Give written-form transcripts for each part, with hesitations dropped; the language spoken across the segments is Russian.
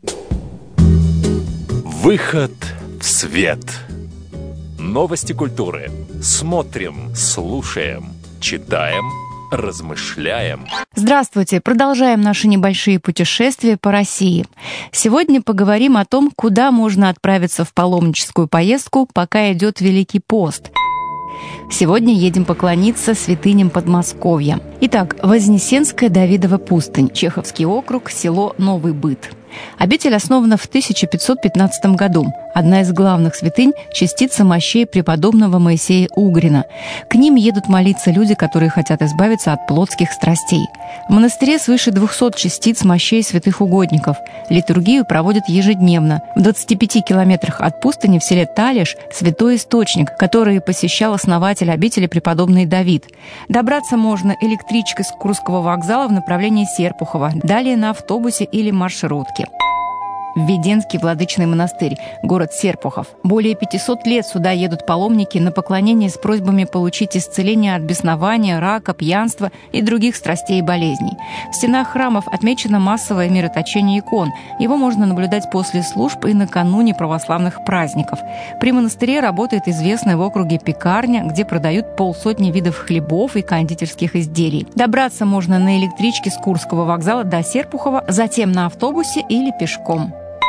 Выход в свет. Новости культуры. Смотрим, слушаем, читаем, размышляем. Здравствуйте! Продолжаем наши небольшие путешествия по России. Сегодня поговорим о том, куда можно отправиться в паломническую поездку, пока идет Великий пост. Сегодня едем поклониться святыням Подмосковья. Итак, Вознесенская Давидова пустынь, Чеховский округ, село Новый Быт. Обитель основана в 1515 году. Одна из главных святынь – частица мощей преподобного Моисея Угрина. К ним едут молиться люди, которые хотят избавиться от плотских страстей. В монастыре свыше 200 частиц мощей святых угодников. Литургию проводят ежедневно. В 25 километрах от пустыни в селе Талиш – святой источник, который посещал основатель обители преподобный Давид. Добраться можно электричкой с Курского вокзала в направлении Серпухова, далее на автобусе или маршрутке. Введенский Владычный монастырь, город Серпухов. Более 500 лет сюда едут паломники на поклонение с просьбами получить исцеление от беснования, рака, пьянства и других страстей и болезней. В стенах храмов отмечено массовое мироточение икон. Его можно наблюдать после служб и накануне православных праздников. При монастыре работает известная в округе пекарня, где продают полсотни видов хлебов и кондитерских изделий. Добраться можно на электричке с Курского вокзала до Серпухова, затем на автобусе или пешком.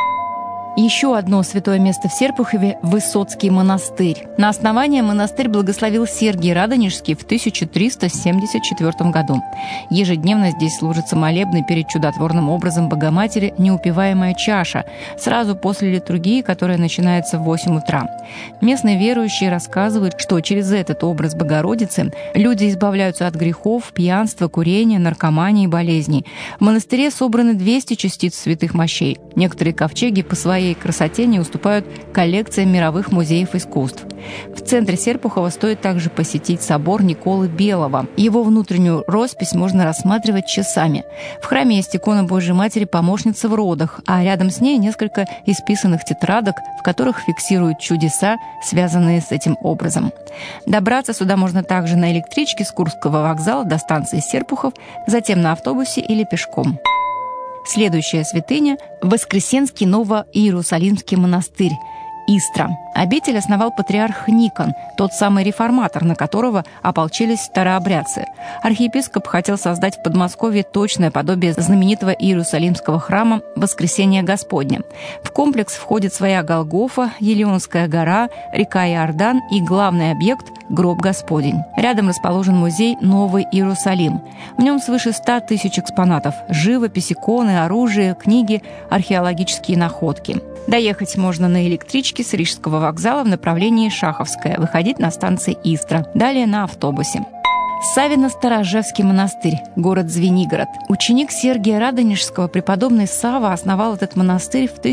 Еще одно святое место в Серпухове – Высоцкий монастырь. На основание монастырь благословил Сергий Радонежский в 1374 году. Ежедневно здесь служится молебны перед чудотворным образом Богоматери «Неупиваемая чаша», сразу после литургии, которая начинается в 8 утра. Местные верующие рассказывают, что через этот образ Богородицы люди избавляются от грехов, пьянства, курения, наркомании и болезней. В монастыре собраны 200 частиц святых мощей. Некоторые ковчеги по своей красоте не уступают коллекциям мировых музеев искусств. В центре Серпухова стоит также посетить собор Николы Белого. Его внутреннюю роспись можно рассматривать часами. В храме есть икона Божьей Матери Помощницы в родах, а рядом с ней несколько исписанных тетрадок, в которых фиксируют чудеса, связанные с этим образом. Добраться сюда можно также на электричке с Курского вокзала до станции Серпухов, затем на автобусе или пешком. Следующая святыня – Воскресенский Ново-Иерусалимский монастырь, Истра. Обитель основал патриарх Никон, тот самый реформатор, на которого ополчились старообрядцы. Архиепископ хотел создать в Подмосковье точное подобие знаменитого Иерусалимского храма Воскресения Господня. В комплекс входит своя Голгофа, Елеонская гора, река Иордан и главный объект – Гроб Господень. Рядом расположен музей Новый Иерусалим. В нем свыше 100 тысяч экспонатов – живопись, иконы, оружие, книги, археологические находки. Доехать можно на электричке с Рижского вокзала в направлении Шаховская, выходить на станции Истра, далее на автобусе. Савино-Сторожевский монастырь, город Звенигород. Ученик Сергия Радонежского, преподобный Савва, основал этот монастырь в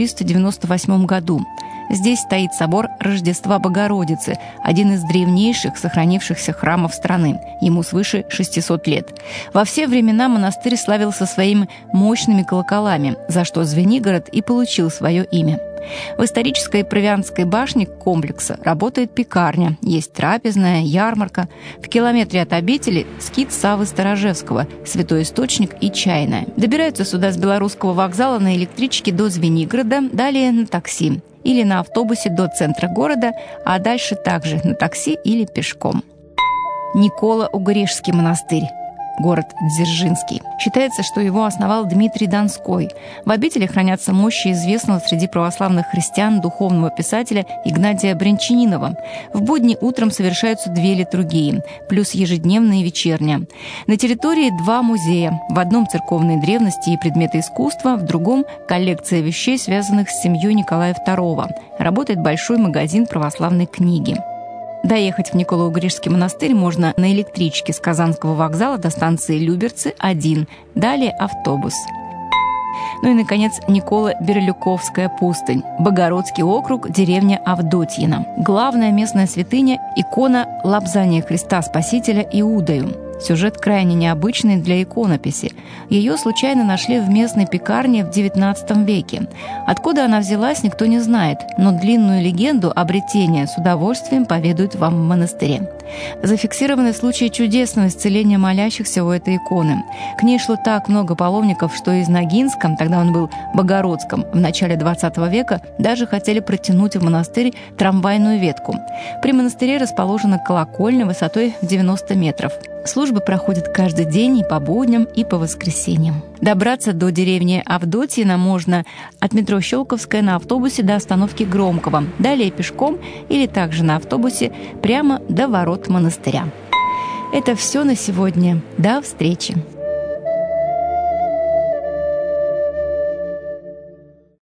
1398 году. Здесь стоит собор Рождества Богородицы, один из древнейших сохранившихся храмов страны. Ему свыше 600 лет. Во все времена монастырь славился своими мощными колоколами, за что Звенигород и получил свое имя. В исторической Провианской башне комплекса работает пекарня, есть трапезная, ярмарка. В километре от обители скит Саввы Сторожевского, святой источник и чайная. Добираются сюда с Белорусского вокзала на электричке до Звенигорода, далее на такси или на автобусе до центра города, а дальше также на такси или пешком. Николо-Угрешский монастырь, город Дзержинский. Считается, что его основал Дмитрий Донской. В обители хранятся мощи известного среди православных христиан духовного писателя Игнатия Брянчанинова. В будни утром совершаются 2 литургии, плюс ежедневная и вечерняя. На территории 2 музея. В одном церковные древности и предметы искусства, в другом коллекция вещей, связанных с семьей Николая II. Работает большой магазин православной книги. Доехать в Николо-Угрешский монастырь можно на электричке с Казанского вокзала до станции Люберцы 1, далее автобус. Ну и, наконец, Николо-Берлюковская пустынь, Богородский округ, деревня Авдотьино. Главная местная святыня – икона Лобзания Христа Спасителя Иудою. Сюжет крайне необычный для иконописи. Ее случайно нашли в местной пекарне в XIX веке. Откуда она взялась, никто не знает, но длинную легенду обретения с удовольствием поведают вам в монастыре. Зафиксированы случаи чудесного исцеления молящихся у этой иконы. К ней шло так много паломников, что из Ногинска, тогда он был Богородском, в начале XX века даже хотели протянуть в монастырь трамвайную ветку. При монастыре расположена колокольня высотой в 90 метров. Службы проходят каждый день и по будням, и по воскресеньям. Добраться до деревни Авдотьино можно от метро Щелковская на автобусе до остановки Громкого, далее пешком или также на автобусе прямо до ворот монастыря. Это все на сегодня. До встречи!